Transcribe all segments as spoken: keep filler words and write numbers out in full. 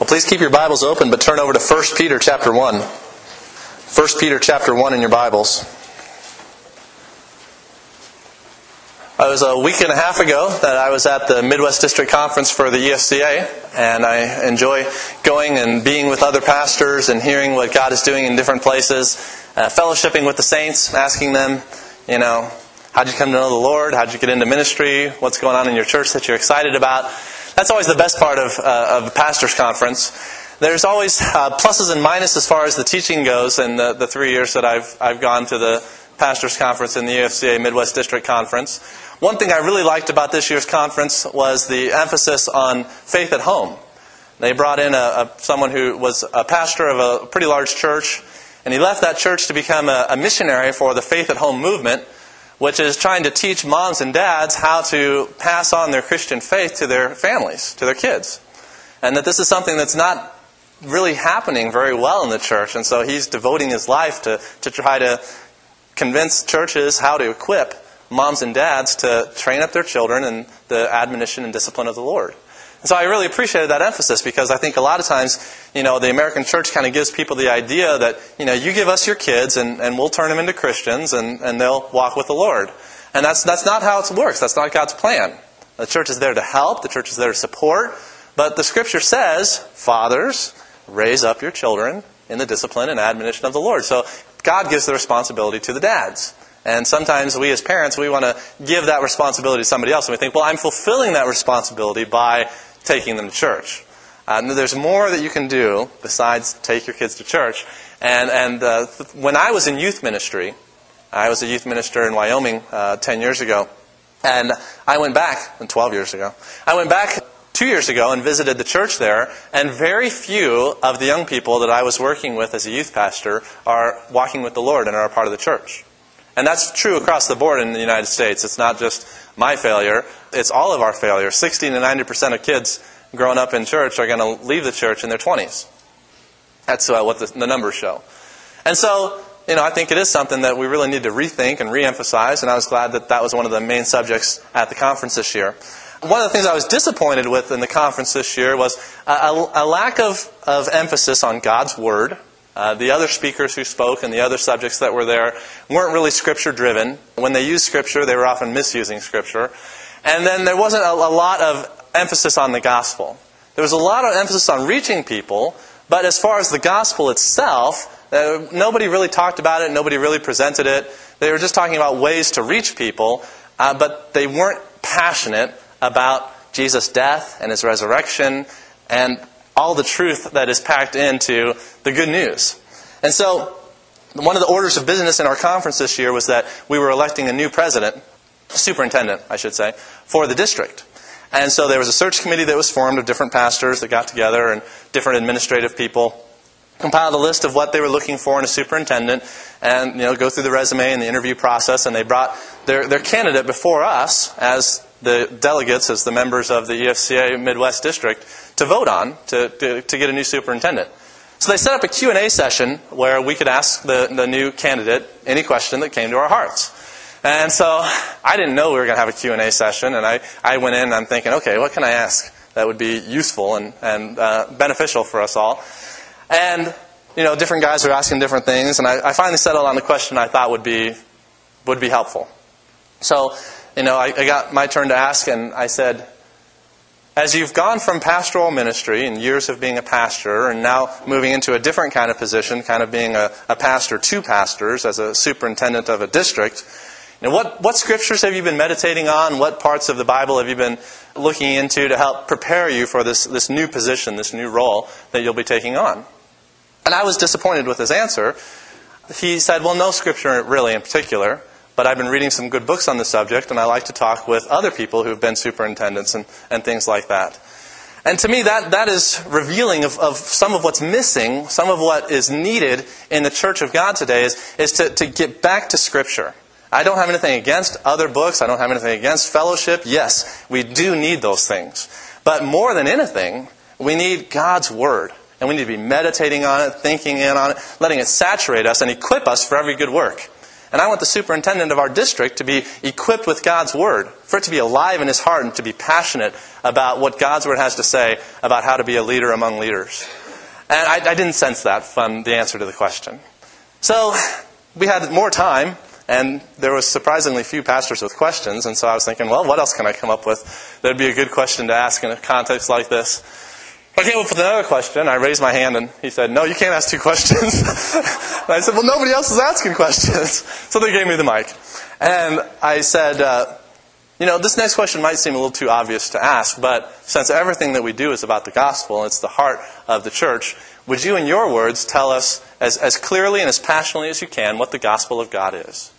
Well, please keep your Bibles open, but turn over to First Peter chapter one. First Peter chapter one in your Bibles. It was a week and a half ago that I was at the Midwest District Conference for the E F C A, and I enjoy going and being with other pastors and hearing what God is doing in different places, uh, fellowshipping with the saints, asking them, you know, how'd you come to know the Lord? How'd you get into ministry? What's going on in your church that you're excited about? That's always the best part of, uh, of a pastor's conference. There's always uh, pluses and minuses as far as the teaching goes in the, the three years that I've I've gone to the pastor's conference in the E F C A Midwest District Conference. One thing I really liked about this year's conference was the emphasis on faith at home. They brought in a, a someone who was a pastor of a pretty large church, and he left that church to become a, a missionary for the faith at home movement, which is trying to teach moms and dads how to pass on their Christian faith to their families, to their kids. And that this is something that's not really happening very well in the church. And so he's devoting his life to, to try to convince churches how to equip moms and dads to train up their children in the admonition and discipline of the Lord. And so I really appreciated that emphasis, because I think a lot of times, you know, the American church kind of gives people the idea that, you know, you give us your kids and, and we'll turn them into Christians and, and they'll walk with the Lord. And that's that's not how it works. That's not God's plan. The church is there to help. The church is there to support. But the Scripture says, fathers, raise up your children in the discipline and admonition of the Lord. So God gives the responsibility to the dads. And sometimes we as parents, we want to give that responsibility to somebody else. And we think, well, I'm fulfilling that responsibility by taking them to church. Uh, there's more that you can do besides take your kids to church. And, and uh, when I was in youth ministry, I was a youth minister in Wyoming uh, ten years ago. And I went back, twelve years ago. I went back two years ago and visited the church there. And very few of the young people that I was working with as a youth pastor are walking with the Lord and are a part of the church. And that's true across the board in the United States. It's not just my failure. It's all of our failure. sixty to ninety percent of kids growing up in church are going to leave the church in their twenties. That's uh, what the, the numbers show. And so, you know, I think it is something that we really need to rethink and reemphasize. And I was glad that that was one of the main subjects at the conference this year. One of the things I was disappointed with in the conference this year was a, a, a lack of, of emphasis on God's Word. Uh, the other speakers who spoke and the other subjects that were there weren't really Scripture-driven. When they used Scripture, they were often misusing Scripture. And then there wasn't a, a lot of emphasis on the gospel. There was a lot of emphasis on reaching people, but as far as the gospel itself, uh, nobody really talked about it, nobody really presented it. They were just talking about ways to reach people, uh, but they weren't passionate about Jesus' death and His resurrection and all the truth that is packed into the good news. And so, one of the orders of business in our conference this year was that we were electing a new president, superintendent, I should say, for the district. And so there was a search committee that was formed of different pastors that got together and different administrative people, compiled a list of what they were looking for in a superintendent, and you know, go through the resume and the interview process, and they brought their, their candidate before us as the delegates, as the members of the E F C A Midwest District, to vote on to, to, to get a new superintendent. So they set up a Q and A session where we could ask the, the new candidate any question that came to our hearts. And so I didn't know we were going to have a Q and A session, and I, I went in and I'm thinking, okay, what can I ask that would be useful and, and uh, beneficial for us all? And, you know, different guys were asking different things, and I, I finally settled on the question I thought would be would be helpful. So, you know, I, I got my turn to ask, and I said, as you've gone from pastoral ministry and years of being a pastor and now moving into a different kind of position, kind of being a, a pastor to pastors as a superintendent of a district, you know, what, what scriptures have you been meditating on? What parts of the Bible have you been looking into to help prepare you for this, this new position, this new role that you'll be taking on? And I was disappointed with his answer. He said, well, no scripture really in particular, but I've been reading some good books on the subject, and I like to talk with other people who have been superintendents and, and things like that. And to me, that, that is revealing of, of some of what's missing, some of what is needed in the Church of God today is, is to, to get back to Scripture. I don't have anything against other books. I don't have anything against fellowship. Yes, we do need those things. But more than anything, we need God's Word. And we need to be meditating on it, thinking in on it, letting it saturate us and equip us for every good work. And I want the superintendent of our district to be equipped with God's Word, for it to be alive in his heart and to be passionate about what God's Word has to say about how to be a leader among leaders. And I, I didn't sense that from the answer to the question. So we had more time, and there was surprisingly few pastors with questions, and so I was thinking, well, what else can I come up with that would be a good question to ask in a context like this? I came up with another question. I raised my hand, and he said, no, you can't ask two questions. And I said, well, nobody else is asking questions. So they gave me the mic. And I said, uh, you know, this next question might seem a little too obvious to ask, but since everything that we do is about the gospel, and it's the heart of the church, would you, in your words, tell us as, as clearly and as passionately as you can what the gospel of God is?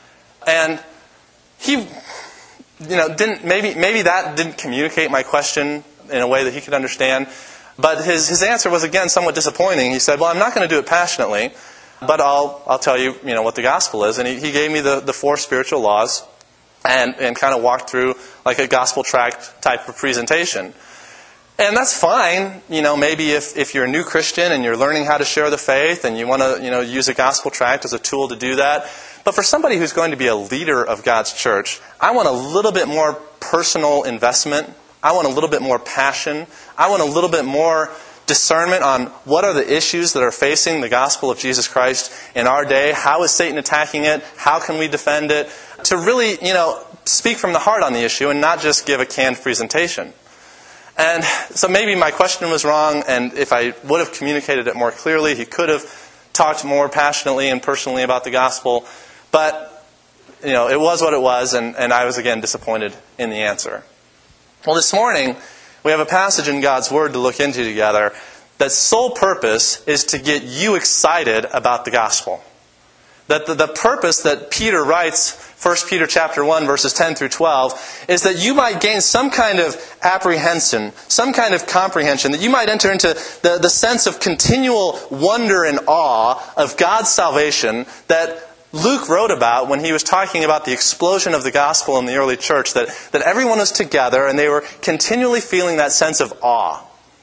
And he, you know, didn't maybe maybe that didn't communicate my question in a way that he could understand. But his, his answer was, again, somewhat disappointing. He said, well, I'm not going to do it passionately, but I'll I'll tell you, you know, what the gospel is. And he, he gave me the, the four spiritual laws and, and kind of walked through like a gospel tract type of presentation. And that's fine, you know, maybe if, if you're a new Christian and you're learning how to share the faith and you want to, you know, use a gospel tract as a tool to do that. But for somebody who's going to be a leader of God's church, I want a little bit more personal investment. I want a little bit more passion. I want a little bit more discernment on what are the issues that are facing the gospel of Jesus Christ in our day. How is Satan attacking it? How can we defend it? To really, you know, speak from the heart on the issue and not just give a canned presentation. And so maybe my question was wrong, and if I would have communicated it more clearly, he could have talked more passionately and personally about the gospel. But, you know, it was what it was, and, and I was again disappointed in the answer. Well, this morning, we have a passage in God's Word to look into together that's sole purpose is to get you excited about the gospel. That the, the purpose that Peter writes, First Peter chapter one, verses ten through twelve, is that you might gain some kind of apprehension, some kind of comprehension, that you might enter into the, the sense of continual wonder and awe of God's salvation that Luke wrote about when he was talking about the explosion of the gospel in the early church, that, that everyone was together and they were continually feeling that sense of awe.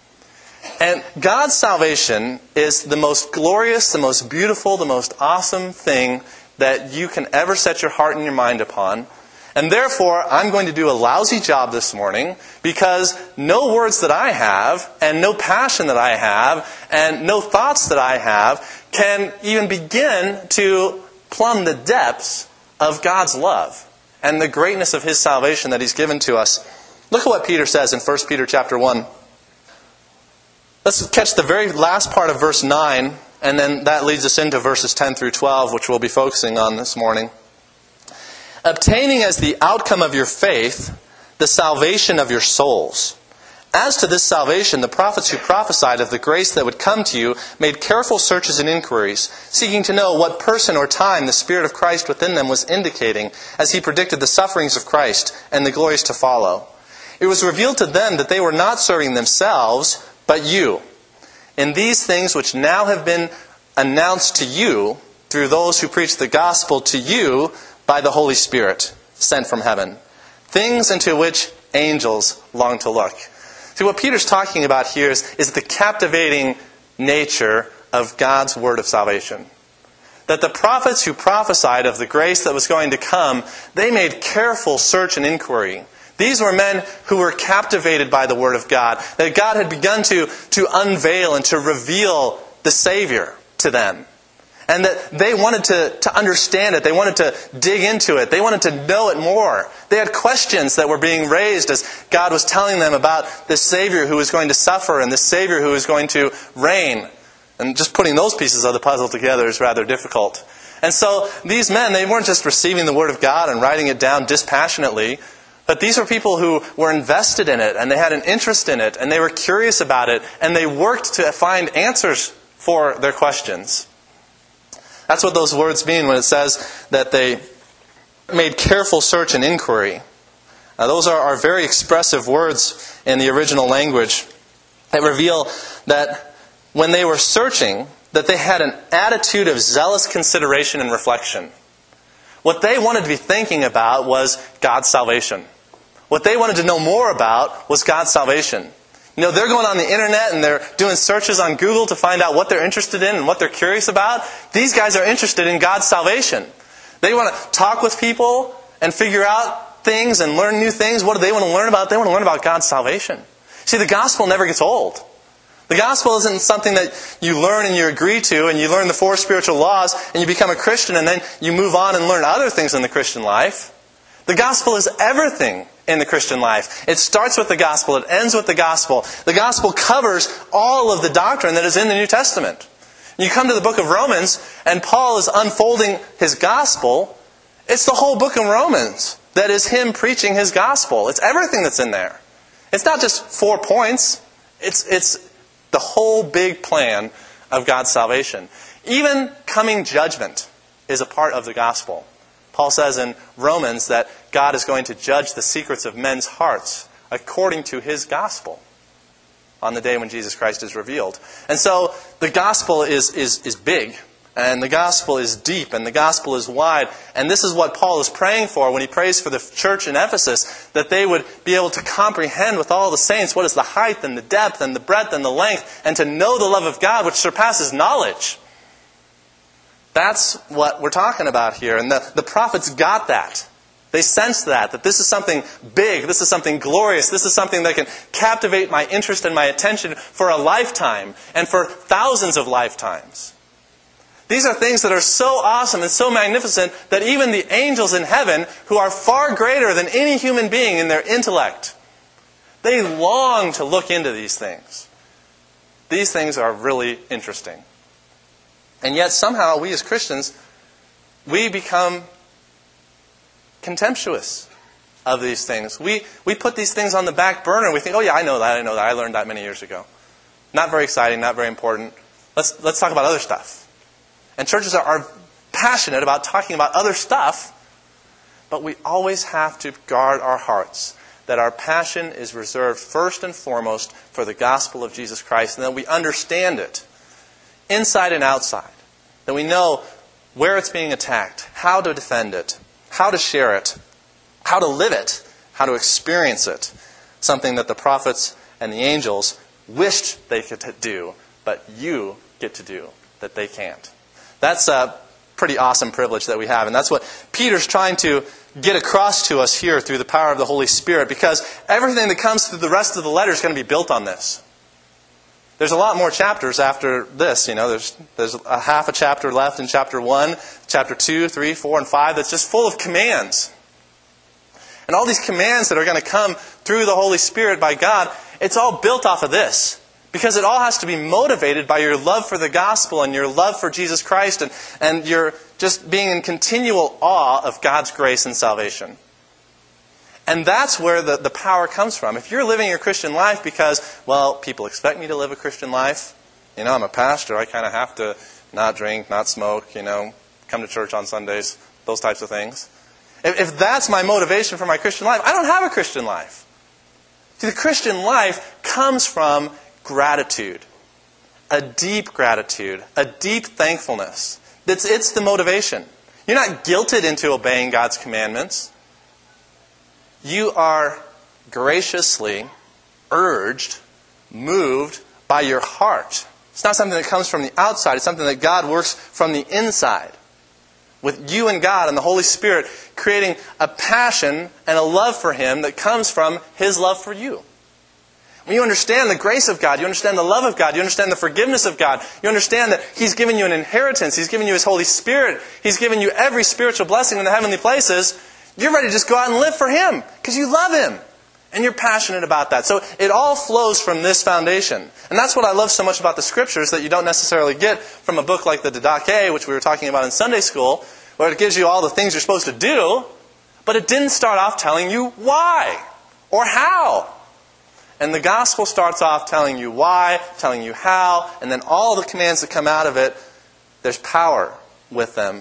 And God's salvation is the most glorious, the most beautiful, the most awesome thing that you can ever set your heart and your mind upon. And therefore, I'm going to do a lousy job this morning because no words that I have and no passion that I have and no thoughts that I have can even begin to plumb the depths of God's love and the greatness of His salvation that He's given to us. Look at what Peter says in First Peter chapter one. Let's catch the very last part of verse nine, and then that leads us into verses ten through twelve, which we'll be focusing on this morning. Obtaining as the outcome of your faith the salvation of your souls. As to this salvation, the prophets who prophesied of the grace that would come to you made careful searches and inquiries, seeking to know what person or time the Spirit of Christ within them was indicating as He predicted the sufferings of Christ and the glories to follow. It was revealed to them that they were not serving themselves, but you, in these things which now have been announced to you through those who preach the gospel to you by the Holy Spirit sent from heaven, things into which angels long to look. See, what Peter's talking about here is, is the captivating nature of God's word of salvation. That the prophets who prophesied of the grace that was going to come, they made careful search and inquiry. These were men who were captivated by the Word of God. That God had begun to, to unveil and to reveal the Savior to them. And that they wanted to, to understand it. They wanted to dig into it. They wanted to know it more. They had questions that were being raised as God was telling them about this Savior who was going to suffer and this Savior who was going to reign. And just putting those pieces of the puzzle together is rather difficult. And so these men, they weren't just receiving the Word of God and writing it down dispassionately. But these were people who were invested in it, and they had an interest in it, and they were curious about it, and they worked to find answers for their questions. That's what those words mean when it says that they made careful search and inquiry. Now, those are, are very expressive words in the original language that reveal that when they were searching, that they had an attitude of zealous consideration and reflection. What they wanted to be thinking about was God's salvation. What they wanted to know more about was God's salvation. You know, they're going on the internet and they're doing searches on Google to find out what they're interested in and what they're curious about. These guys are interested in God's salvation. They want to talk with people and figure out things and learn new things. What do they want to learn about? They want to learn about God's salvation. See, the gospel never gets old. The gospel isn't something that you learn and you agree to, and you learn the four spiritual laws, and you become a Christian, and then you move on and learn other things in the Christian life. The gospel is everything in the Christian life. It starts with the gospel. It ends with the gospel. The gospel covers all of the doctrine that is in the New Testament. You come to the book of Romans, and Paul is unfolding his gospel. It's the whole book of Romans that is him preaching his gospel. It's everything that's in there. It's not just four points. It's it's the whole big plan of God's salvation. Even coming judgment is a part of the gospel. Paul says in Romans that God is going to judge the secrets of men's hearts according to his gospel on the day when Jesus Christ is revealed. And so the gospel is, is, is big, and the gospel is deep, and the gospel is wide. And this is what Paul is praying for when he prays for the church in Ephesus, that they would be able to comprehend with all the saints what is the height and the depth and the breadth and the length, and to know the love of God which surpasses knowledge. That's what we're talking about here. And the, the prophets got that. They sensed that, that this is something big, this is something glorious, this is something that can captivate my interest and my attention for a lifetime and for thousands of lifetimes. These are things that are so awesome and so magnificent that even the angels in heaven, who are far greater than any human being in their intellect, they long to look into these things. These things are really interesting. And yet somehow we as Christians, we become contemptuous of these things. We we put these things on the back burner and we think, oh yeah, I know that, I know that, I learned that many years ago. Not very exciting, not very important. Let's let's talk about other stuff. And churches are, are passionate about talking about other stuff, but we always have to guard our hearts that our passion is reserved first and foremost for the gospel of Jesus Christ, and that we understand it inside and outside. That we know where it's being attacked, how to defend it, how to share it, how to live it, how to experience it. Something that the prophets and the angels wished they could do, but you get to do that they can't. That's a pretty awesome privilege that we have. And that's what Peter's trying to get across to us here through the power of the Holy Spirit, because everything that comes through the rest of the letter is going to be built on this. There's a lot more chapters after this. You know, there's there's a half a chapter left in chapter one, chapter two, three, four, and five that's just full of commands. And all these commands that are going to come through the Holy Spirit by God, it's all built off of this. Because it all has to be motivated by your love for the gospel and your love for Jesus Christ, and, and your just being in continual awe of God's grace and salvation. And that's where the, the power comes from. If you're living your Christian life because, well, people expect me to live a Christian life. You know, I'm a pastor. I kind of have to not drink, not smoke, you know, come to church on Sundays, those types of things. If, if that's my motivation for my Christian life, I don't have a Christian life. See, the Christian life comes from gratitude. A deep gratitude. A deep thankfulness. It's, it's the motivation. You're not guilted into obeying God's commandments. You are graciously urged, moved by your heart. It's not something that comes from the outside. It's something that God works from the inside. With you and God and the Holy Spirit creating a passion and a love for Him that comes from His love for you. When you understand the grace of God, you understand the love of God, you understand the forgiveness of God, you understand that He's given you an inheritance, He's given you His Holy Spirit, He's given you every spiritual blessing in the heavenly places, you're ready to just go out and live for Him because you love Him. And you're passionate about that. So it all flows from this foundation. And that's what I love so much about the Scriptures that you don't necessarily get from a book like the Didache, which we were talking about in Sunday school, where it gives you all the things you're supposed to do, but it didn't start off telling you why or how. And the gospel starts off telling you why, telling you how, and then all the commands that come out of it, there's power with them.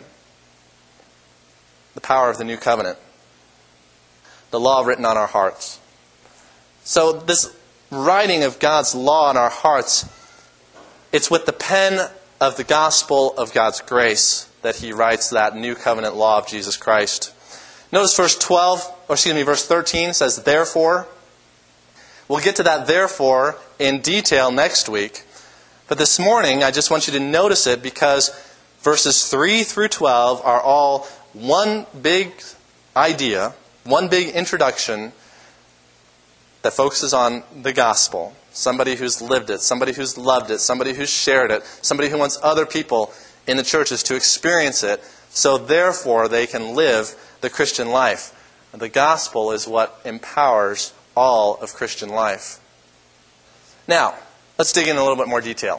The power of the new covenant. The law written on our hearts. So this writing of God's law on our hearts, it's with the pen of the gospel of God's grace that He writes that new covenant law of Jesus Christ. Notice verse twelve, or excuse me, verse thirteen says, therefore. We'll get to that therefore in detail next week. But this morning, I just want you to notice it because verses three through twelve are all one big idea, one big introduction that focuses on the gospel. Somebody who's lived it, somebody who's loved it, somebody who's shared it, somebody who wants other people in the churches to experience it, so therefore they can live the Christian life. The gospel is what empowers all of Christian life. Now, let's dig in a little bit more detail.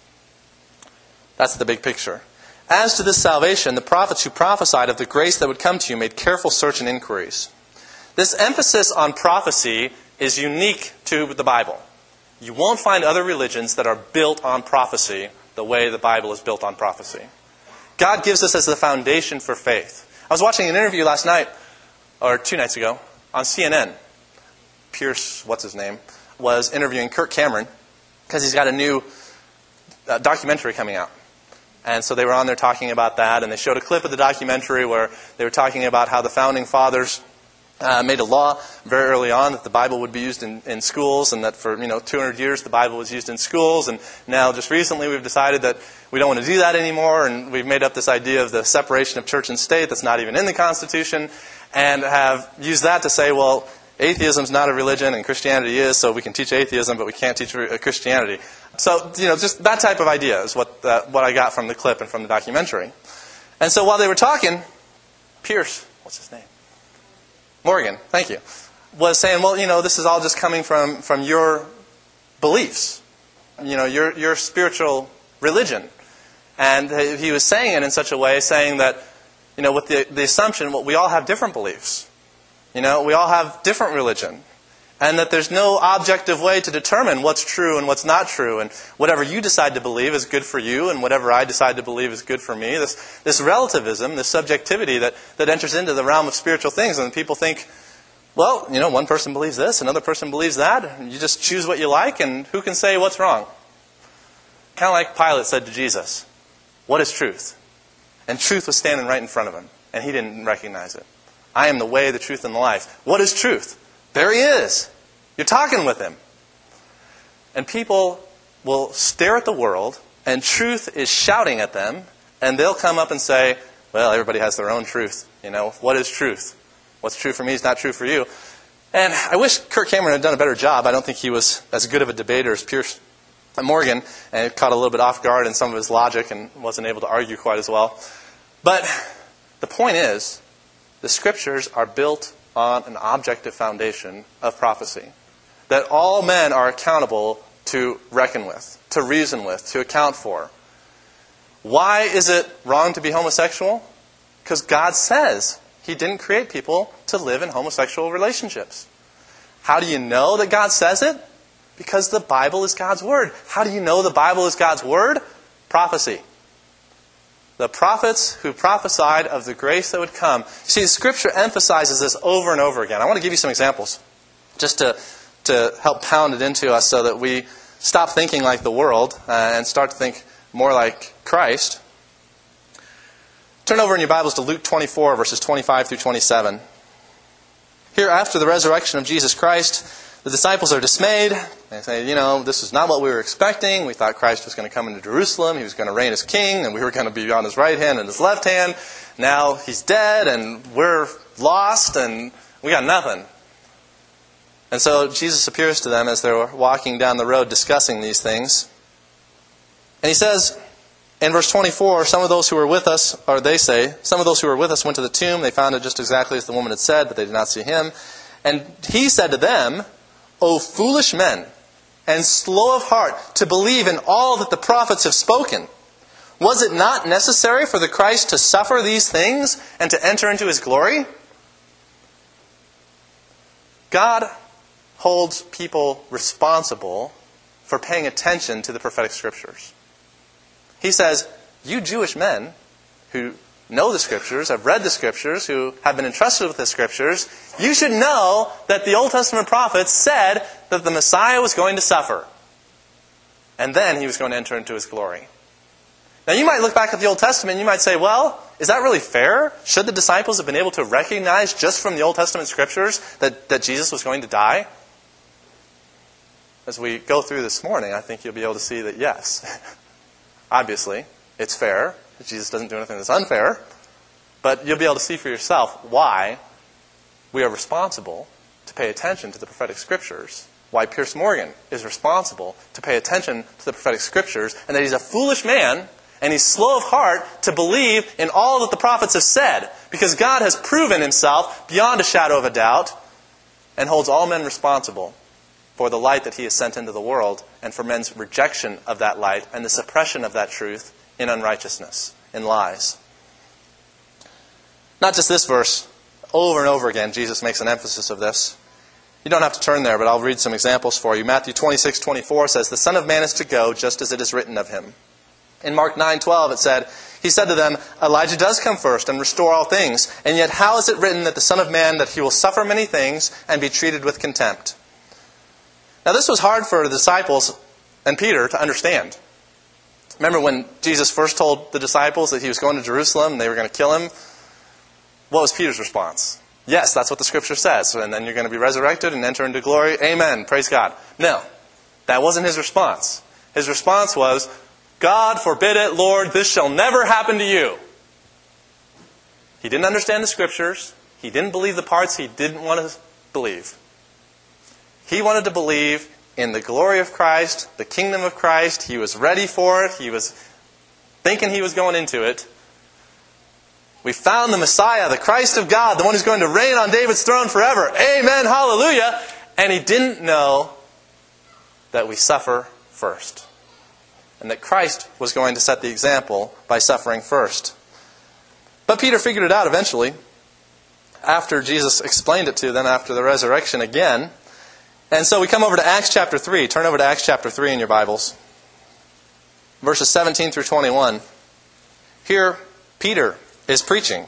That's the big picture. As to this salvation, the prophets who prophesied of the grace that would come to you made careful search and inquiries. This emphasis on prophecy is unique to the Bible. You won't find other religions that are built on prophecy the way the Bible is built on prophecy. God gives us as the foundation for faith. I was watching an interview last night, or two nights ago, on C N N. Pierce, what's his name, was interviewing Kirk Cameron because he's got a new uh, documentary coming out. And so they were on there talking about that, and they showed a clip of the documentary where they were talking about how the Founding Fathers uh, made a law very early on that the Bible would be used in, in schools, and that for you know two hundred years the Bible was used in schools, and now just recently we've decided that we don't want to do that anymore, and we've made up this idea of the separation of church and state that's not even in the Constitution, and have used that to say, well, atheism's not a religion and Christianity is, so we can teach atheism, but we can't teach Christianity. So, you know, just that type of idea is what uh, what I got from the clip and from the documentary. And so while they were talking, Pierce, what's his name? Morgan, thank you, was saying, well, you know, this is all just coming from, from your beliefs, you know, your your spiritual religion. And he was saying it in such a way, saying that, you know, with the, the assumption, well, we all have different beliefs. You know, we all have different religion. And that there's no objective way to determine what's true and what's not true. And whatever you decide to believe is good for you, and whatever I decide to believe is good for me. This this relativism, this subjectivity that, that enters into the realm of spiritual things. And people think, well, you know, one person believes this, another person believes that. And you just choose what you like, and who can say what's wrong? Kind of like Pilate said to Jesus, what is truth? And truth was standing right in front of him, and he didn't recognize it. I am the way, the truth, and the life. What is truth? There he is. You're talking with him. And people will stare at the world, and truth is shouting at them, and they'll come up and say, well, everybody has their own truth. You know, what is truth? What's true for me is not true for you. And I wish Kirk Cameron had done a better job. I don't think he was as good of a debater as Pierce Morgan, and caught a little bit off guard in some of his logic and wasn't able to argue quite as well. But the point is, the Scriptures are built on an objective foundation of prophecy. That all men are accountable to reckon with, to reason with, to account for. Why is it wrong to be homosexual? Because God says He didn't create people to live in homosexual relationships. How do you know that God says it? Because the Bible is God's Word. How do you know the Bible is God's Word? Prophecy. The prophets who prophesied of the grace that would come. See, the Scripture emphasizes this over and over again. I want to give you some examples just to, to help pound it into us so that we stop thinking like the world uh, and start to think more like Christ. Turn over in your Bibles to Luke twenty-four, verses twenty-five through twenty-seven. Here, after the resurrection of Jesus Christ, the disciples are dismayed. They say, you know, this is not what we were expecting. We thought Christ was going to come into Jerusalem. He was going to reign as king, and we were going to be on His right hand and His left hand. Now He's dead, and we're lost, and we got nothing. And so Jesus appears to them as they're walking down the road discussing these things. And He says, in verse twenty-four, some of those who were with us, or they say, some of those who were with us went to the tomb. They found it just exactly as the woman had said, but they did not see Him. And He said to them, O foolish men, and slow of heart to believe in all that the prophets have spoken. Was it not necessary for the Christ to suffer these things and to enter into His glory? God holds people responsible for paying attention to the prophetic Scriptures. He says, you Jewish men who know the Scriptures, have read the Scriptures, who have been entrusted with the Scriptures, you should know that the Old Testament prophets said that the Messiah was going to suffer. And then He was going to enter into His glory. Now you might look back at the Old Testament and you might say, well, is that really fair? Should the disciples have been able to recognize just from the Old Testament Scriptures that, that Jesus was going to die? As we go through this morning, I think you'll be able to see that yes, obviously, it's fair. Jesus doesn't do anything that's unfair. But you'll be able to see for yourself why we are responsible to pay attention to the prophetic scriptures, why Pierce Morgan is responsible to pay attention to the prophetic scriptures, and that he's a foolish man and he's slow of heart to believe in all that the prophets have said, because God has proven himself beyond a shadow of a doubt and holds all men responsible for the light that he has sent into the world and for men's rejection of that light and the suppression of that truth in unrighteousness, in lies. Not just this verse. Over and over again, Jesus makes an emphasis of this. You don't have to turn there, but I'll read some examples for you. Matthew twenty-six twenty-four says, "The Son of Man is to go just as it is written of him." In Mark nine twelve it said, "He said to them, Elijah does come first and restore all things. And yet how is it written that the Son of Man, that he will suffer many things and be treated with contempt?" Now this was hard for the disciples and Peter to understand. Remember when Jesus first told the disciples that he was going to Jerusalem and they were going to kill him? What was Peter's response? Yes, that's what the Scripture says. And then you're going to be resurrected and enter into glory. Amen. Praise God. No, that wasn't his response. His response was, "God forbid it, Lord, this shall never happen to you." He didn't understand the Scriptures. He didn't believe the parts he didn't want to believe. He wanted to believe in the glory of Christ, the kingdom of Christ. He was ready for it. He was thinking he was going into it. We found the Messiah, the Christ of God, the one who's going to reign on David's throne forever. Amen, hallelujah. And he didn't know that we suffer first. And that Christ was going to set the example by suffering first. But Peter figured it out eventually, after Jesus explained it to them after the resurrection again. And so we come over to Acts chapter three. Turn over to Acts chapter three in your Bibles. Verses seventeen through twenty-one. Here, Peter is preaching.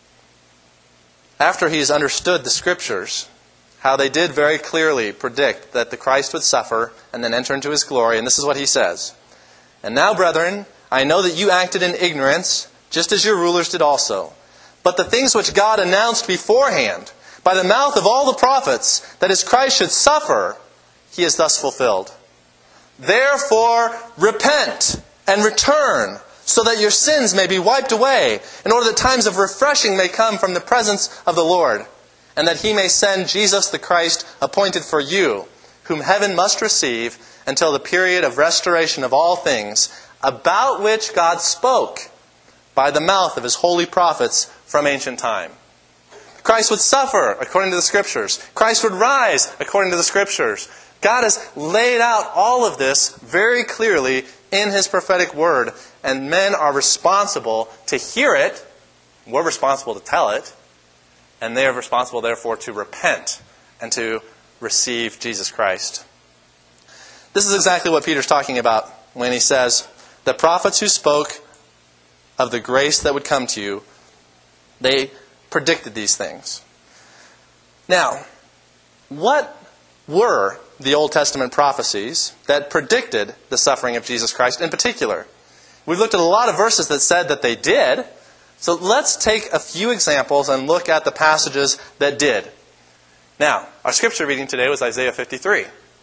After he's understood the Scriptures, how they did very clearly predict that the Christ would suffer and then enter into his glory. And this is what he says. "And now, brethren, I know that you acted in ignorance, just as your rulers did also. But the things which God announced beforehand, by the mouth of all the prophets, that his Christ should suffer, he has thus fulfilled. Therefore, repent and return, so that your sins may be wiped away, in order that times of refreshing may come from the presence of the Lord, and that he may send Jesus the Christ appointed for you, whom heaven must receive until the period of restoration of all things, about which God spoke by the mouth of his holy prophets from ancient time." Christ would suffer according to the Scriptures. Christ would rise according to the Scriptures. God has laid out all of this very clearly in his prophetic word, and men are responsible to hear it. We're responsible to tell it, and they are responsible, therefore, to repent and to receive Jesus Christ. This is exactly what Peter's talking about when he says, "The prophets who spoke of the grace that would come to you, they predicted these things." Now, what were the Old Testament prophecies that predicted the suffering of Jesus Christ in particular? We've looked at a lot of verses that said that they did. So let's take a few examples and look at the passages that did. Now, our scripture reading today was Isaiah fifty-three.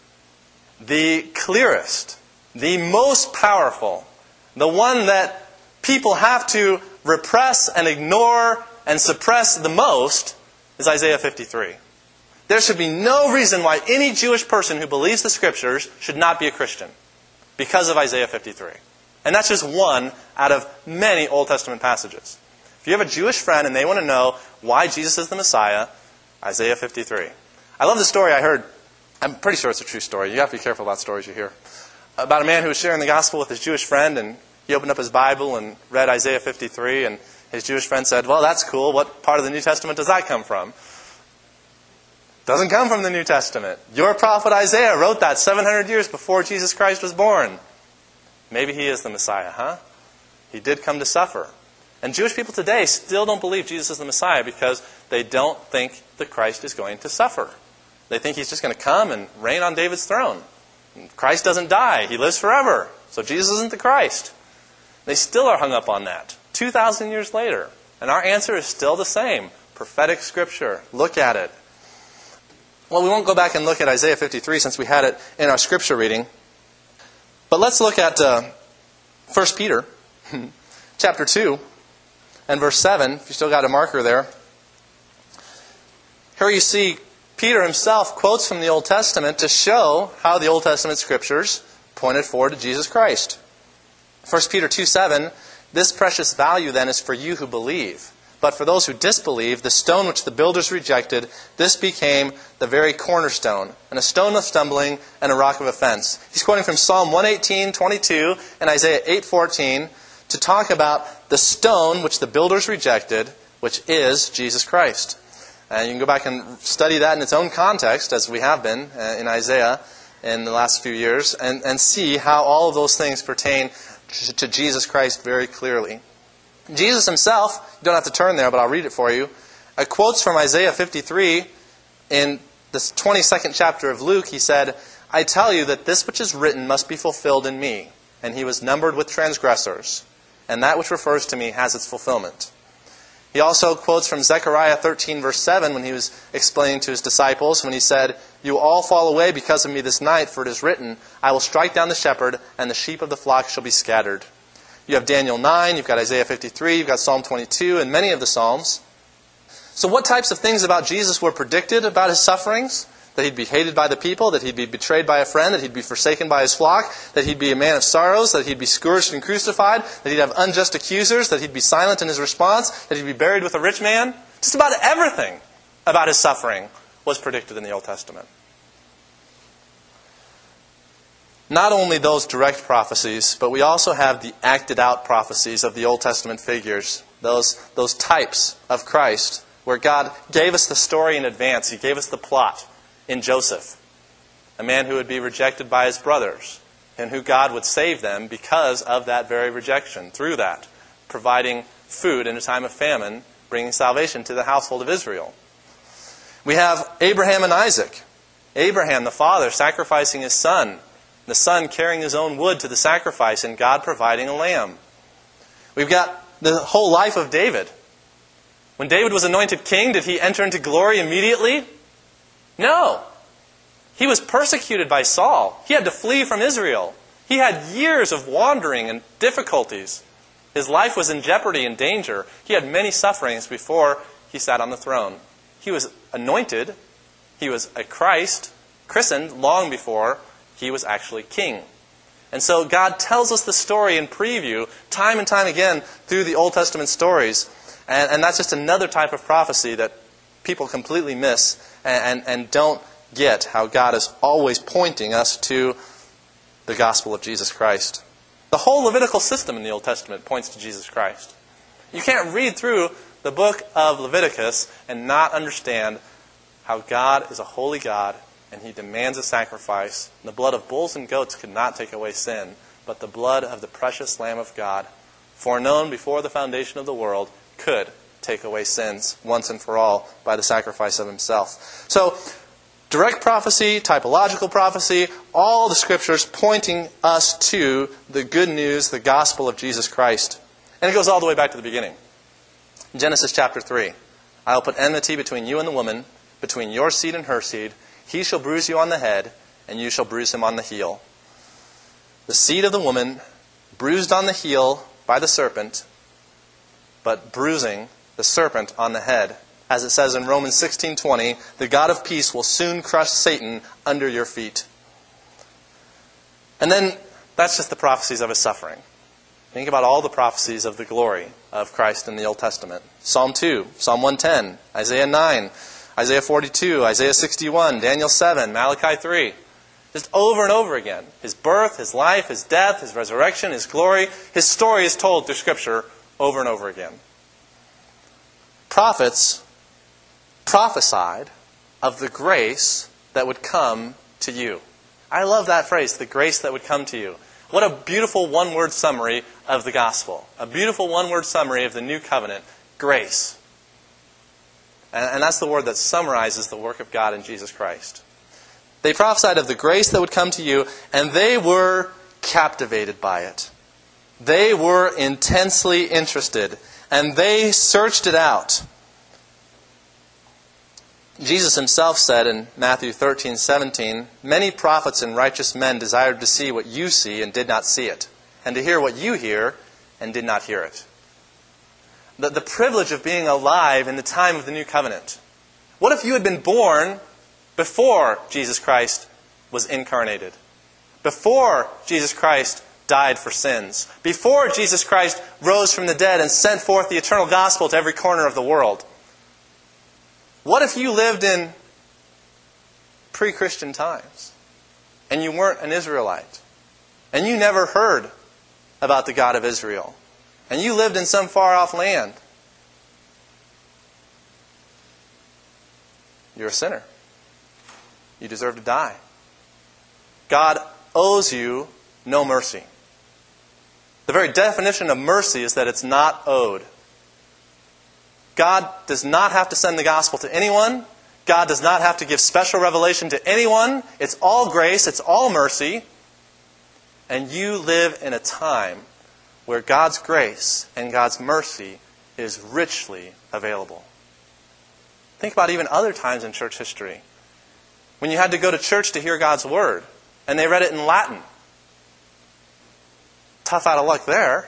The clearest, the most powerful, the one that people have to repress and ignore and suppress the most is Isaiah fifty-three. There should be no reason why any Jewish person who believes the Scriptures should not be a Christian because of Isaiah fifty-three. And that's just one out of many Old Testament passages. If you have a Jewish friend and they want to know why Jesus is the Messiah, Isaiah fifty-three. I love the story I heard. I'm pretty sure it's a true story. You have to be careful about stories you hear. About a man who was sharing the gospel with his Jewish friend, and he opened up his Bible and read Isaiah fifty-three, and his Jewish friend said, "Well, that's cool. What part of the New Testament does that come from?" Doesn't come from the New Testament. Your prophet Isaiah wrote that seven hundred years before Jesus Christ was born. Maybe he is the Messiah, huh? He did come to suffer. And Jewish people today still don't believe Jesus is the Messiah because they don't think the Christ is going to suffer. They think he's just going to come and reign on David's throne. Christ doesn't die. He lives forever. So Jesus isn't the Christ. They still are hung up on that two thousand years later. And our answer is still the same. Prophetic Scripture. Look at it. Well, we won't go back and look at Isaiah fifty-three since we had it in our Scripture reading. But let's look at uh, First Peter chapter two. and verse seven, if you still got a marker there, here you see Peter himself quotes from the Old Testament to show how the Old Testament Scriptures pointed forward to Jesus Christ. First Peter two seven, this precious value then is for you who believe. But for those who disbelieve, the stone which the builders rejected, this became the very cornerstone, and a stone of stumbling and a rock of offense. He's quoting from Psalm one eighteen twenty-two and Isaiah eight fourteen to talk about the stone which the builders rejected, which is Jesus Christ. And you can go back and study that in its own context, as we have been uh, in Isaiah in the last few years, and, and see how all of those things pertain to, to Jesus Christ very clearly. Jesus himself, you don't have to turn there, but I'll read it for you. Uh, quotes from Isaiah fifty-three in the twenty-second chapter of Luke. He said, I tell you that this which is written must be fulfilled in me. And he was numbered with transgressors. And that which refers to me has its fulfillment. He also quotes from Zechariah thirteen, verse seven, when he was explaining to his disciples, when he said, you will all fall away because of me this night, for it is written, I will strike down the shepherd, and the sheep of the flock shall be scattered. You have Daniel nine, you've got Isaiah fifty-three, you've got Psalm twenty-two, and many of the Psalms. So what types of things about Jesus were predicted about his sufferings? That he'd be hated by the people, that he'd be betrayed by a friend, that he'd be forsaken by his flock, that he'd be a man of sorrows, that he'd be scourged and crucified, that he'd have unjust accusers, that he'd be silent in his response, that he'd be buried with a rich man. Just about everything about his suffering was predicted in the Old Testament. Not only those direct prophecies, but we also have the acted out prophecies of the Old Testament figures, those, those types of Christ, where God gave us the story in advance. He gave us the plot in Joseph, a man who would be rejected by his brothers, and who God would save them because of that very rejection, through that, providing food in a time of famine, bringing salvation to the household of Israel. We have Abraham and Isaac. Abraham, the father, sacrificing his son, the son carrying his own wood to the sacrifice, and God providing a lamb. We've got the whole life of David. When David was anointed king, did he enter into glory immediately? No. He was persecuted by Saul. He had to flee from Israel. He had years of wandering and difficulties. His life was in jeopardy and danger. He had many sufferings before he sat on the throne. He was anointed. He was a Christ, christened long before he was actually king. And so God tells us the story in preview time and time again through the Old Testament stories. And, and that's just another type of prophecy that people completely miss and, and, and don't get, how God is always pointing us to the gospel of Jesus Christ. The whole Levitical system in the Old Testament points to Jesus Christ. You can't read through the book of Leviticus and not understand how God is a holy God, and He demands a sacrifice. And the blood of bulls and goats could not take away sin, but the blood of the precious Lamb of God, foreknown before the foundation of the world, could take away sins once and for all by the sacrifice of Himself. So, direct prophecy, typological prophecy, all the Scriptures pointing us to the good news, the gospel of Jesus Christ. And it goes all the way back to the beginning. Genesis chapter three. I will put enmity between you and the woman, between your seed and her seed. He shall bruise you on the head, and you shall bruise him on the heel. The seed of the woman, bruised on the heel by the serpent, but bruising the serpent on the head. As it says in Romans sixteen twenty, the God of peace will soon crush Satan under your feet. And then, that's just the prophecies of His suffering. Think about all the prophecies of the glory of Christ in the Old Testament. Psalm two, Psalm one ten, Isaiah nine, Isaiah forty-two, Isaiah sixty-one, Daniel seven, Malachi three. Just over and over again. His birth, His life, His death, His resurrection, His glory. His story is told through Scripture over and over again. Prophets prophesied of the grace that would come to you. I love that phrase, the grace that would come to you. What a beautiful one-word summary of the gospel. A beautiful one-word summary of the new covenant. Grace. And, and that's the word that summarizes the work of God in Jesus Christ. They prophesied of the grace that would come to you, and they were captivated by it. They were intensely interested, and they searched it out. Jesus Himself said in Matthew thirteen seventeen, many prophets and righteous men desired to see what you see and did not see it, and to hear what you hear and did not hear it. the, the privilege of being alive in the time of the new covenant? What if you had been born before Jesus Christ was incarnated? Before Jesus Christ died for sins? Before Jesus Christ rose from the dead and sent forth the eternal gospel to every corner of the world? What if you lived in pre-Christian times and you weren't an Israelite and you never heard about the God of Israel and you lived in some far-off land? You're a sinner. You deserve to die. God owes you no mercy. The very definition of mercy is that it's not owed. God does not have to send the gospel to anyone. God does not have to give special revelation to anyone. It's all grace. It's all mercy. And you live in a time where God's grace and God's mercy is richly available. Think about even other times in church history when you had to go to church to hear God's word and they read it in Latin. Tough out of luck there.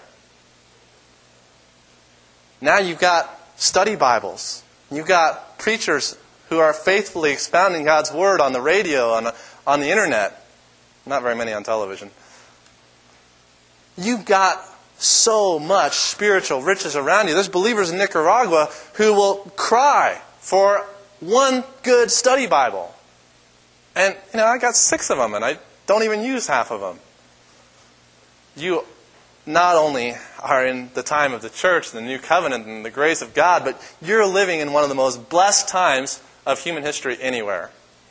Now you've got study Bibles. You've got preachers who are faithfully expounding God's word on the radio, on, on the internet. Not very many on television. You've got so much spiritual riches around you. There's believers in Nicaragua who will cry for one good study Bible. And, you know, I got six of them, and I don't even use half of them. You not only are in the time of the church, the new covenant, and the grace of God, but you're living in one of the most blessed times of human history anywhere.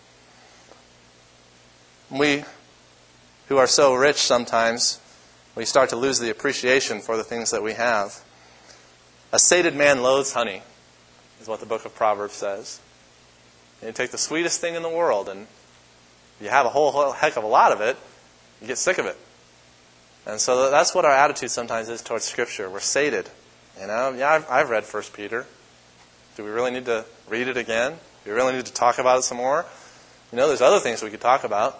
We, who are so rich sometimes, we start to lose the appreciation for the things that we have. A sated man loathes honey, is what the book of Proverbs says. And you take the sweetest thing in the world, and you have a whole, whole heck of a lot of it, you get sick of it. And so that's what our attitude sometimes is towards Scripture. We're sated. You know, yeah, I've, I've read First Peter. Do we really need to read it again? Do we really need to talk about it some more? You know, there's other things we could talk about.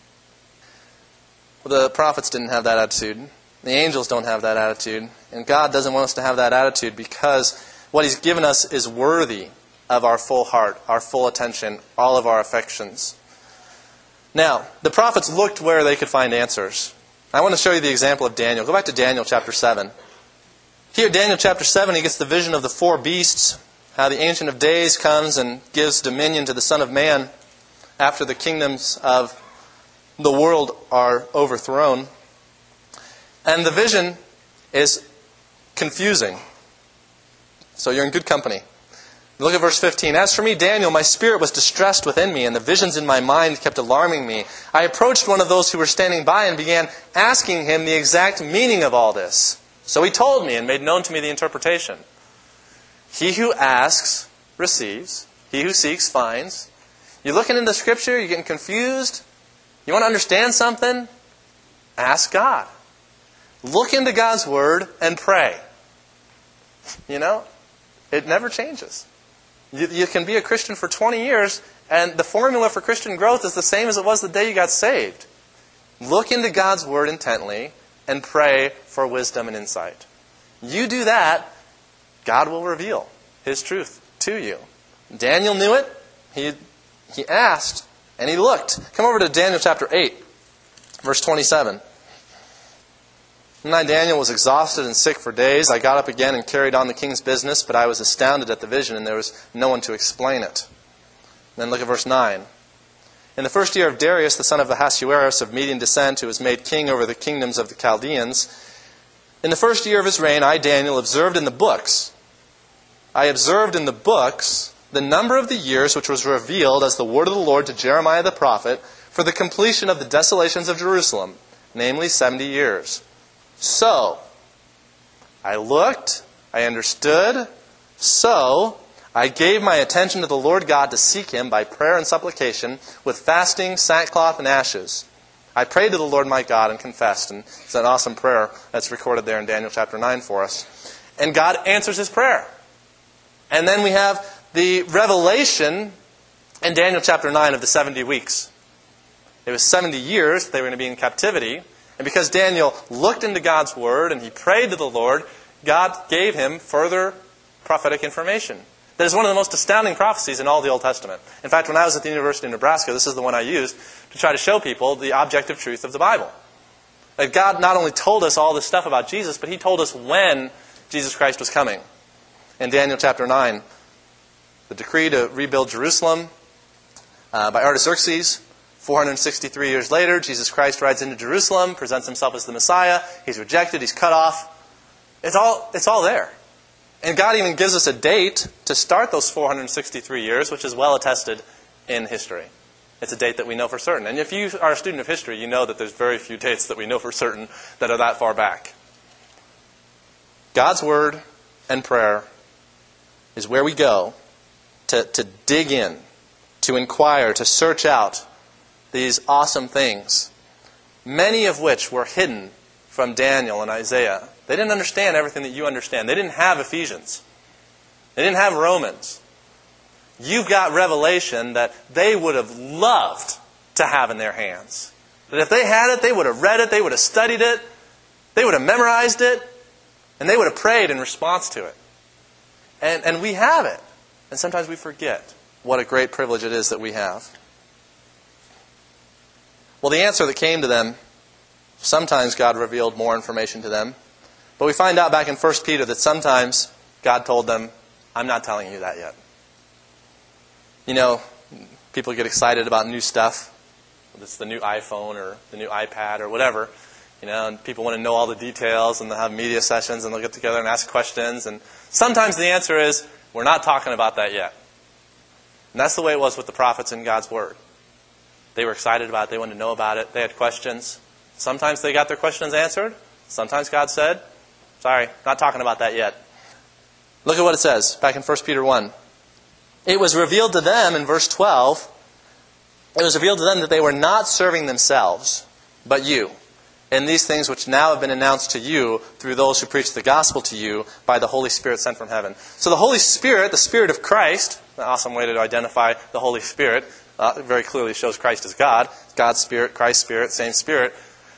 Well, the prophets didn't have that attitude. The angels don't have that attitude. And God doesn't want us to have that attitude because what He's given us is worthy of our full heart, our full attention, all of our affections. Now, the prophets looked where they could find answers. I want to show you the example of Daniel. Go back to Daniel chapter seven. Here, Daniel chapter seven, he gets the vision of the four beasts, how the Ancient of Days comes and gives dominion to the Son of Man after the kingdoms of the world are overthrown. And the vision is confusing. So you're in good company. Look at verse fifteen. As for me, Daniel, my spirit was distressed within me, and the visions in my mind kept alarming me. I approached one of those who were standing by and began asking him the exact meaning of all this. So he told me and made known to me the interpretation. He who asks, receives. He who seeks, finds. You're looking into Scripture, you're getting confused. You want to understand something? Ask God. Look into God's Word and pray. You know, it never changes. You, you can be a Christian for twenty years, and the formula for Christian growth is the same as it was the day you got saved. Look into God's Word intently and pray for wisdom and insight. You do that, God will reveal His truth to you. Daniel knew it. He, he asked, and he looked. Come over to Daniel chapter eight, verse twenty-seven. And I, Daniel, was exhausted and sick for days. I got up again and carried on the king's business, but I was astounded at the vision, and there was no one to explain it. Then look at verse nine. In the first year of Darius, the son of Ahasuerus of Median descent, who was made king over the kingdoms of the Chaldeans, in the first year of his reign, I, Daniel, observed in the books, I observed in the books the number of the years which was revealed as the word of the Lord to Jeremiah the prophet for the completion of the desolations of Jerusalem, namely seventy years. So, I looked, I understood, so I gave my attention to the Lord God to seek Him by prayer and supplication with fasting, sackcloth, and ashes. I prayed to the Lord my God and confessed, and it's an awesome prayer that's recorded there in Daniel chapter nine for us. And God answers his prayer. And then we have the revelation in Daniel chapter nine of the seventy weeks. It was seventy years they were going to be in captivity. And because Daniel looked into God's Word and he prayed to the Lord, God gave him further prophetic information. That is one of the most astounding prophecies in all the Old Testament. In fact, when I was at the University of Nebraska, this is the one I used to try to show people the objective truth of the Bible. That God not only told us all this stuff about Jesus, but he told us when Jesus Christ was coming. In Daniel chapter nine, the decree to rebuild Jerusalem uh, by Artaxerxes, four hundred sixty-three years later, Jesus Christ rides into Jerusalem, presents himself as the Messiah. He's rejected, he's cut off. It's all, it's all there. And God even gives us a date to start those four hundred sixty-three years, which is well attested in history. It's a date that we know for certain. And if you are a student of history, you know that there's very few dates that we know for certain that are that far back. God's Word and prayer is where we go to, to dig in, to inquire, to search out these awesome things, many of which were hidden from Daniel and Isaiah. They didn't understand everything that you understand. They didn't have Ephesians. They didn't have Romans. You've got revelation that they would have loved to have in their hands. That if they had it, they would have read it, they would have studied it, they would have memorized it, and they would have prayed in response to it. And, and we have it. And sometimes we forget what a great privilege it is that we have. Well, the answer that came to them, sometimes God revealed more information to them. But we find out back in First Peter that sometimes God told them, I'm not telling you that yet. You know, people get excited about new stuff. It's the new iPhone or the new iPad or whatever. You know, and people want to know all the details, and they'll have media sessions, and they'll get together and ask questions. And sometimes the answer is, we're not talking about that yet. And that's the way it was with the prophets in God's Word. They were excited about it. They wanted to know about it. They had questions. Sometimes they got their questions answered. Sometimes God said, sorry, not talking about that yet. Look at what it says back in First Peter one. It was revealed to them in verse twelve, it was revealed to them that they were not serving themselves, but you, in these things which now have been announced to you through those who preach the gospel to you by the Holy Spirit sent from heaven. So the Holy Spirit, the Spirit of Christ, an awesome way to identify the Holy Spirit, uh, very clearly shows Christ as God. God's Spirit, Christ's Spirit, same Spirit.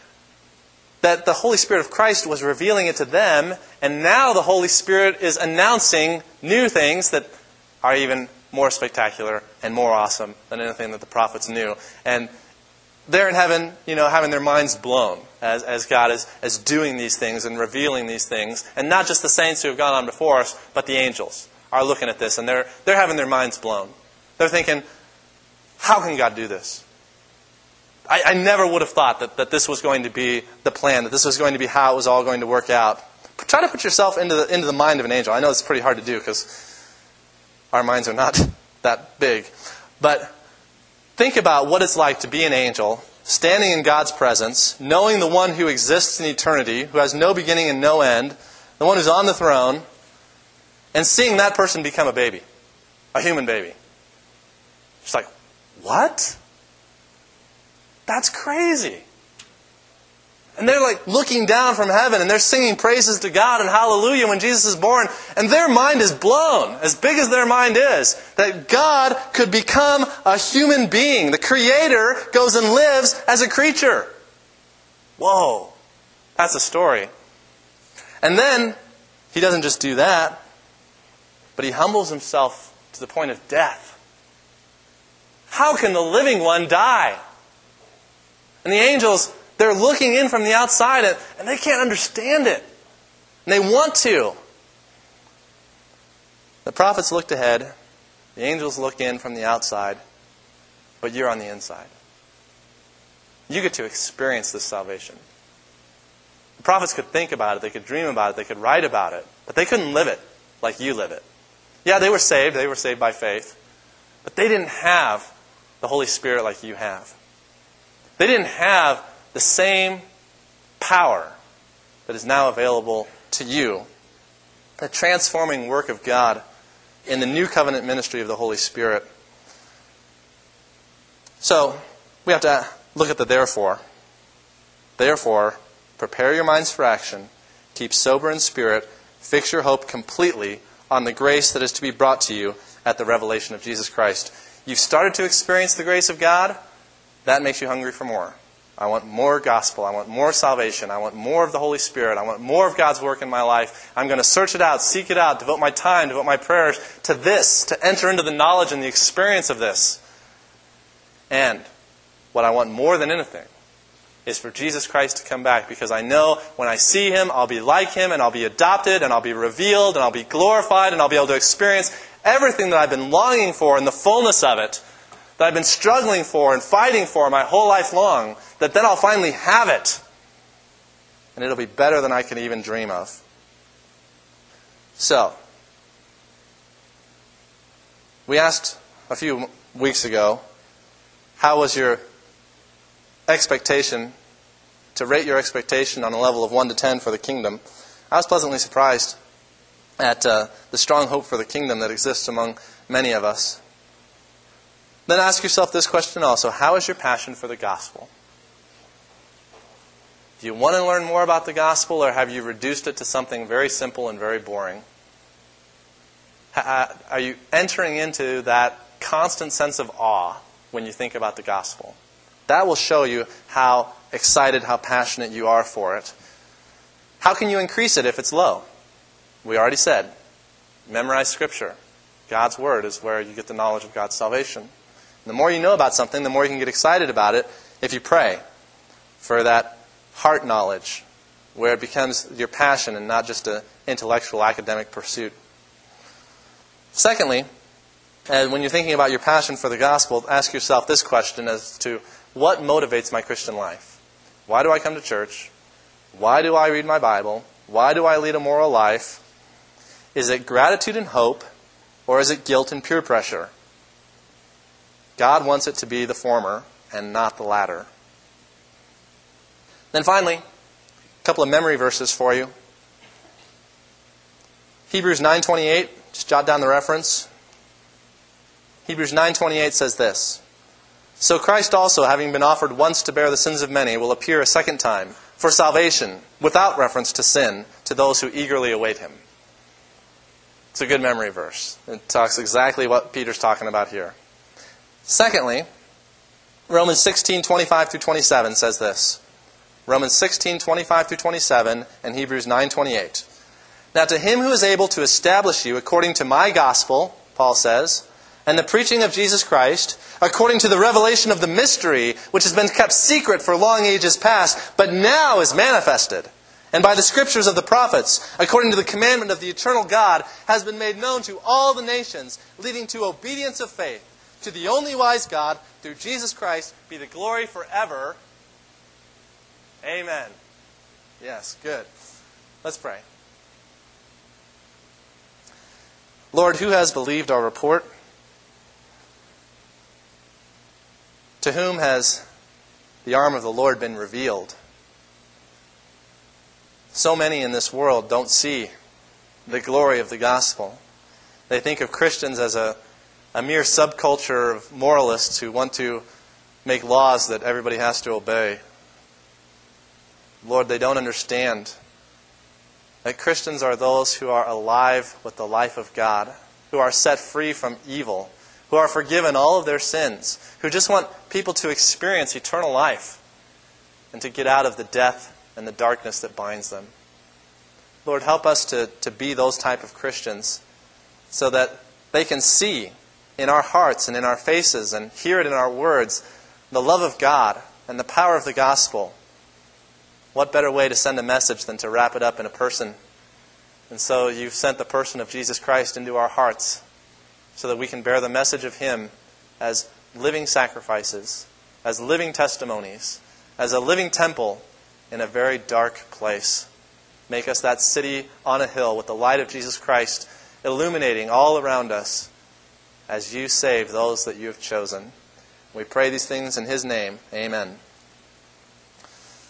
That the Holy Spirit of Christ was revealing it to them, and now the Holy Spirit is announcing new things that are even more spectacular and more awesome than anything that the prophets knew. And they're in heaven, you know, having their minds blown as, as God is, is doing these things and revealing these things. And not just the saints who have gone on before us, but the angels are looking at this, and they're, they're having their minds blown. They're thinking, how can God do this? I, I never would have thought that, that this was going to be the plan, that this was going to be how it was all going to work out. But try to put yourself into the, into the mind of an angel. I know it's pretty hard to do because our minds are not that big. But think about what it's like to be an angel, standing in God's presence, knowing the one who exists in eternity, who has no beginning and no end, the one who's on the throne, and seeing that person become a baby, a human baby. It's like, what? That's crazy. And they're like looking down from heaven, and they're singing praises to God and hallelujah when Jesus is born. And their mind is blown, as big as their mind is, that God could become a human being. The Creator goes and lives as a creature. Whoa, that's a story. And then, He doesn't just do that, but He humbles Himself to the point of death. How can the living one die? And the angels, they're looking in from the outside, and, and they can't understand it. And they want to. The prophets looked ahead. The angels look in from the outside. But you're on the inside. You get to experience this salvation. The prophets could think about it. They could dream about it. They could write about it. But they couldn't live it like you live it. Yeah, they were saved. They were saved by faith. But they didn't have the Holy Spirit like you have. They didn't have the same power that is now available to you. The transforming work of God in the new covenant ministry of the Holy Spirit. So, we have to look at the therefore. Therefore, prepare your minds for action. Keep sober in spirit. Fix your hope completely on the grace that is to be brought to you at the revelation of Jesus Christ. You've started to experience the grace of God. That makes you hungry for more. I want more gospel. I want more salvation. I want more of the Holy Spirit. I want more of God's work in my life. I'm going to search it out, seek it out, devote my time, devote my prayers to this, to enter into the knowledge and the experience of this. And what I want more than anything is for Jesus Christ to come back, because I know when I see Him, I'll be like Him, and I'll be adopted, and I'll be revealed, and I'll be glorified, and I'll be able to experience everything that I've been longing for in the fullness of it, that I've been struggling for and fighting for my whole life long, that then I'll finally have it. And it'll be better than I can even dream of. So, we asked a few weeks ago, how was your expectation, to rate your expectation on a level of one to ten for the kingdom? I was pleasantly surprised at uh, the strong hope for the kingdom that exists among many of us. Then ask yourself this question also: how is your passion for the gospel? Do you want to learn more about the gospel, or have you reduced it to something very simple and very boring? Are you entering into that constant sense of awe when you think about the gospel? That will show you how excited, how passionate you are for it. How can you increase it if it's low? We already said, memorize Scripture. God's Word is where you get the knowledge of God's salvation. The more you know about something, the more you can get excited about it if you pray for that heart knowledge, where it becomes your passion and not just an intellectual academic pursuit. Secondly, and when you're thinking about your passion for the gospel, ask yourself this question as to what motivates my Christian life. Why do I come to church? Why do I read my Bible? Why do I lead a moral life? Is it gratitude and hope, or is it guilt and peer pressure? God wants it to be the former and not the latter. Then finally, a couple of memory verses for you. Hebrews nine twenty-eight, just jot down the reference. Hebrews nine twenty-eight says this: "So Christ also, having been offered once to bear the sins of many, will appear a second time for salvation, without reference to sin, to those who eagerly await Him." It's a good memory verse. It talks exactly what Peter's talking about here. Secondly, Romans sixteen twenty-five through twenty-seven says this. Romans sixteen twenty-five through twenty-seven and Hebrews nine twenty-eight. "Now to Him who is able to establish you according to my gospel," Paul says, "and the preaching of Jesus Christ, according to the revelation of the mystery, which has been kept secret for long ages past, but now is manifested, and by the scriptures of the prophets, according to the commandment of the eternal God, has been made known to all the nations, leading to obedience of faith. To the only wise God, through Jesus Christ, be the glory forever. Amen." Yes, good. Let's pray. Lord, who has believed our report? To whom has the arm of the Lord been revealed? So many in this world don't see the glory of the gospel. They think of Christians as a, a mere subculture of moralists who want to make laws that everybody has to obey. Lord, they don't understand that Christians are those who are alive with the life of God, who are set free from evil, who are forgiven all of their sins, who just want people to experience eternal life and to get out of the death and the darkness that binds them. Lord, help us to, to be those type of Christians so that they can see in our hearts and in our faces and hear it in our words the love of God and the power of the gospel. What better way to send a message than to wrap it up in a person? And so you've sent the person of Jesus Christ into our hearts so that we can bear the message of Him as living sacrifices, as living testimonies, as a living temple in a very dark place. Make us that city on a hill with the light of Jesus Christ illuminating all around us as you save those that you have chosen. We pray these things in His name. Amen.